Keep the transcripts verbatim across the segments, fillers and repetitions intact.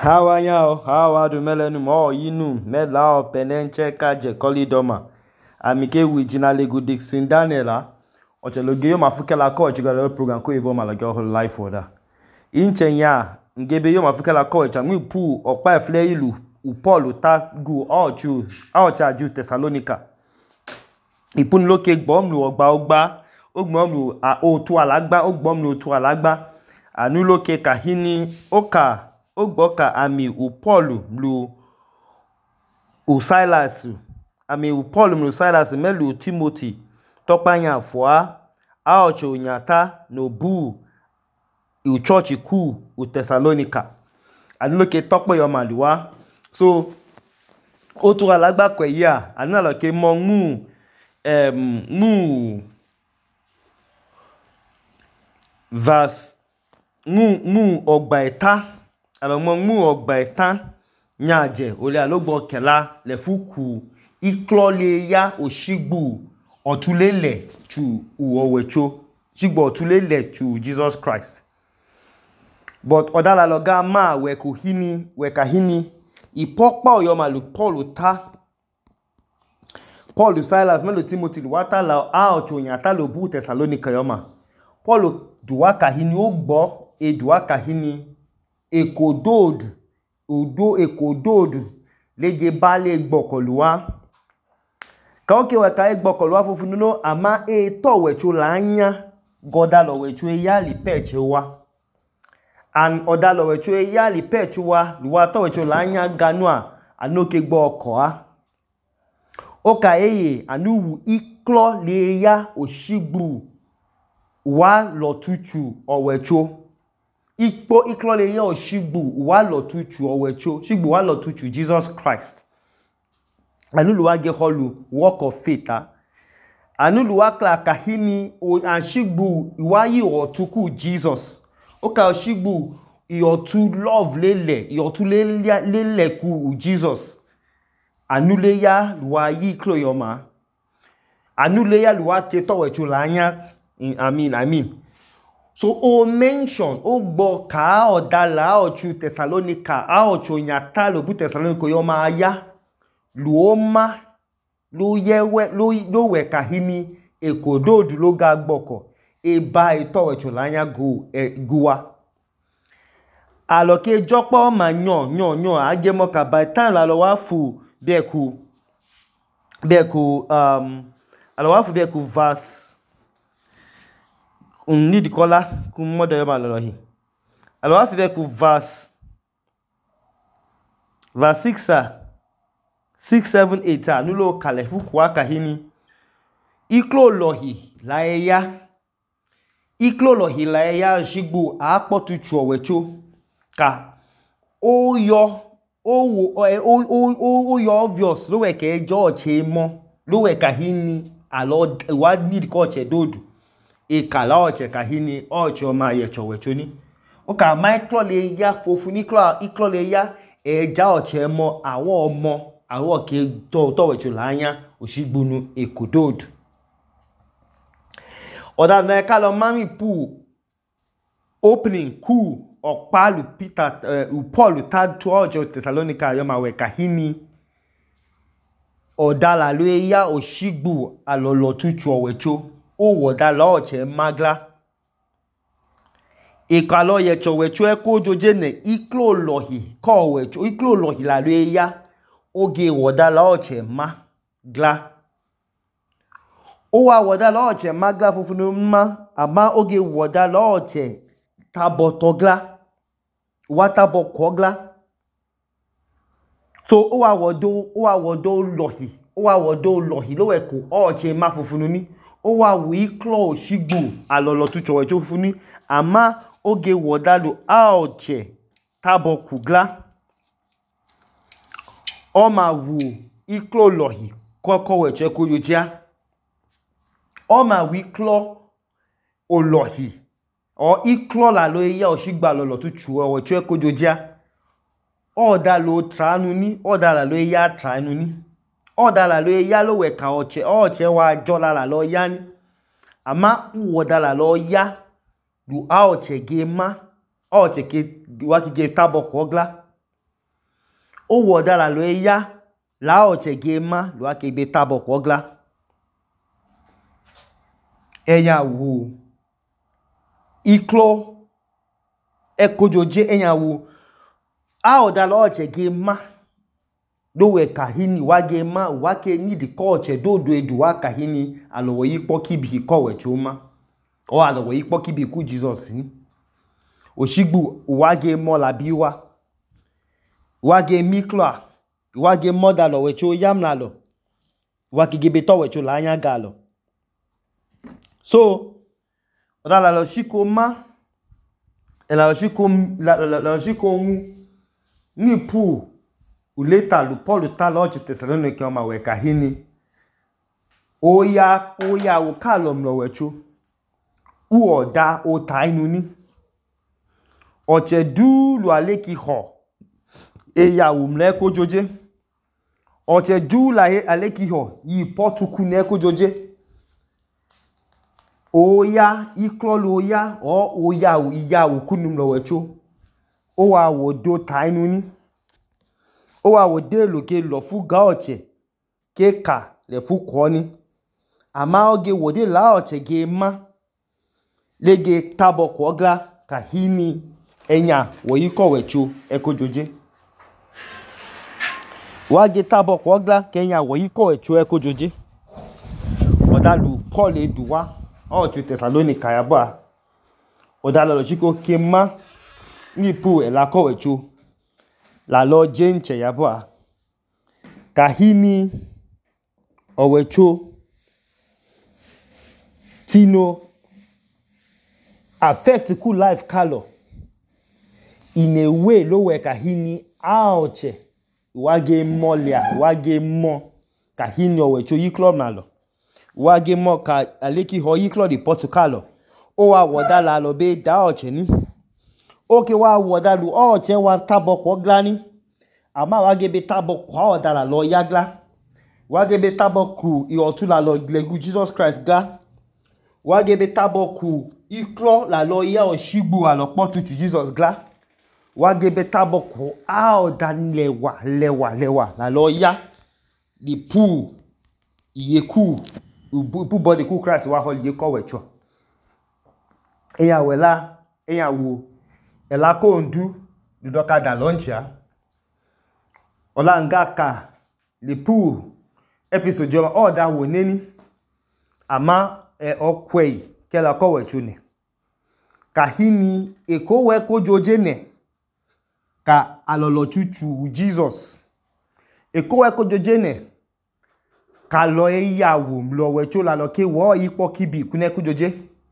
Hawa nyao, hawa du melenu mo yinu, mela o penenche kaje koli doma. Amike wijina legu Dixon Daniela. Oche loge yo mafuke la ko chiga le program ko ibo malaga whole life oda. Inche nya, ngebe yo mafuke la ko cha mu pu okpa efle ilu, u Paul ta gu ochu, ocha ju Thessalonica. Ipun loke gbom lu ogba ogba, ogbom lu a o tu alagba, ogbom lu tu alagba. Anu loke kahini oka ogboka ami u Paul lu u Silas ami u Paul lu Silas melu Timothy tokpanya foa aocho nyata no bu u church ku u Thessalonica anu loke tokpo yo maluwa so o tu alagba ko ya anu loke mo mu em mu verse mu mu ogba eta alors mo mu ogba eta nyaje ole alogbo kela le fuku iklole ya oshigbu otulele chu uowecho shigbo otulele chu Jesus Christ but odala loga ma we ko hini we ka hini ipopa oyo malu Paul ta Paul Silas melo Timothy wata la a ocho nyata lo bu Thessalonica yoma Paul duwa ka hini ogbo e duwa ka hini ekododu odo ekododu leje bale gbokoluwa ka oke we ka gbokoluwa fofunu no ama e to wecho lanya goda lo wecho ya li peche wa an oda lo wecho ya li peche wa luwa to wecho lanya ganua anoke gbo oko a oka eye anuwu iklo le ya oshigbu wa lo tuchu owecho Ikpo iklole ye oshigbu wa lo tuchu owecho shigbu wa lo tuchu Jesus Christ anulu wa ge holu work of faith ah anulu wa kla kahini o anshigbu wa yi otuku Jesus oka oshigbu iotu love lele iotu lele lele ku Jesus anule ya wa yi klo yoma anule ya wa te to wecho lanya I mean I mean So o mention o gbo ka odala ochu Thessalonica a ocho nyata lo bu Thessalonica yo ma ya luoma lo yewe lo lo we kahini ekododu lo ga gboko e ba ito wecho lanya go e guwa aloke jopo ma nyon nyon nyon agemo ka by time la lo wa fu be ku be ku um alo wa fu be ku verse on need kola ku modo yo malolohi alors afi be ku verse verse six six seven eight anu lo kale fu ku aka hini iklo lohi la eya iklo lohi la eya jigbo apotu chu owecho ka o yo o wo o o o yo obvious lo we ke George mo lo we ka hini alo wa need ko che dodu e kala oche kahini ocho ma ye chowecho ni o ka Michael le ya fofu ni klo iklo le ya e ja oche mo awo omo awo ke to to wecho lanya oshigbunu ekododu oda na kala mami pu opening ku okpalu Peter uh, Paul tad to ojo Thessalonica yo ma we kahini odala lo ya oshigbu alolo tuchu owecho o woda looche magla ikalo ye chowecho e ko joje ne iklo lohi ko wecho iklo lohi la le ya oge woda looche magla o wa woda looche magla fufunu ma ama oge woda looche tabotogla watabo kogla so o wa wodo o wa wodo lohi o wa wodo lohi lo we ko oche ma fufunu ni o wa wi klo shigbu alolo tu chowecho funi ama oge wodalu aoche tabo kugla o ma wu iklo lohi koko weche kuyujia o ma wi klo olohi o iklo la lo ya oshigba lolo tu chowecho kujujia o da lo tranu ni o da la lo ya tranu ni o da la lo ya lo we ka oche oche wa jola la lo ya ni ama uwodala lo ya du aoche gema aoche ke waki ge tabo kogla o wodala lo ya la oche gema lo akebe tabo kwogla eya wo iklo ekojoje eya wo a odala oche gema do we kahini wage ma wake ni di koche do do edu wa kahini alowo yipo kibi kowe choma o alowo yipo kibi ku Jesus ni oshigbu wage mo labi wa wage mikla wage moda lo wecho yamla lo wake gebe to wecho la anya galo so odala lo shiko ma ela lo shiko la lo shiko ni pu uleta lu Paul ta lo Thessalonike ma we kahini oya oya wo kalom lo wecho u oda o ta inu ni oche du lu aleki ho eya wo mle ko joje oche du la aleki ho yi potuku ne ko joje oya iklo lo oya o oya wo iya wo kunum lo wecho o wa wo do ta inu ni o wa wo de lo ke lo fu ga oche ke ka le fu ko ni ama oge wo de la oche ge ma lege tabo ko gla kahini enya wo yi ko wecho e ko joje wa ge tabo ko gla kenya wo yi ko wecho e ko joje odalu Paul eduwa o tu Thessalonica ya ba odalo lo chiko ke ma ni pu e la ko wecho la lo jenche ya ba kahini owecho tino affect ku life color in a way lo we kahini aoche wage molia wage mo kahini owecho yi club na lo wage mo ka aleki ho yi club di Portugal o wa wodala lo be da oche ni oke wa wodalu oche wa tabo ko glani ama wage be tabo ko odala lo yagla wage be tabo ku i otula lo glegu Jesus Christ gla wage be tabo ku iklo la lo ya oshigbu alopo tutu Jesus gla wage be tabo ku a odani lewa lewa lewa la lo ya di pu iyeku pu body ku Christ wa hol ye ko wecho eya wela eya wo ela ko ndu dudoka da launcher ola ngaka le pu episode joma o da wo neni ama e okwei kela ko wecho ne kahini eko we ko joje ne ka alolo chuchu Jesus eko we ko joje ne ka lo eyawo mlo wecho la lo ke wo ipo kibi kune ko joje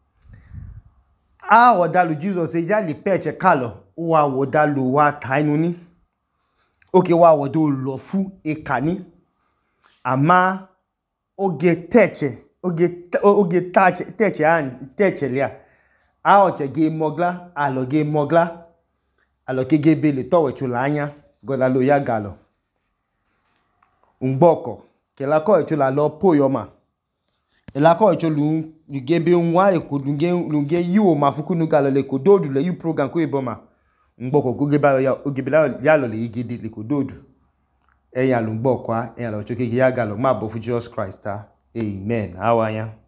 a odalu Jesus e ja le peche kalo wa wodalu wa tainu ni oke wa wodo lo fu e kani ama oge teche oge oge tache teche an teche lia a oche ge mogla alo ge mogla alo ke ge bele to wecho la anya goda lo ya galo ungboko ke la ko echo la lo poyoma e la ko echo lu gebe nwa e ko lunge lunge yiwo mafukunu galo le ko dodu le yu program ko iboma ngboko go gebe ya oge bela ya lo le igede le ko dodu e ya lu ngboko a e ya lo choke ya galo ma bo fu Jesus Christ. Amen. Awanya.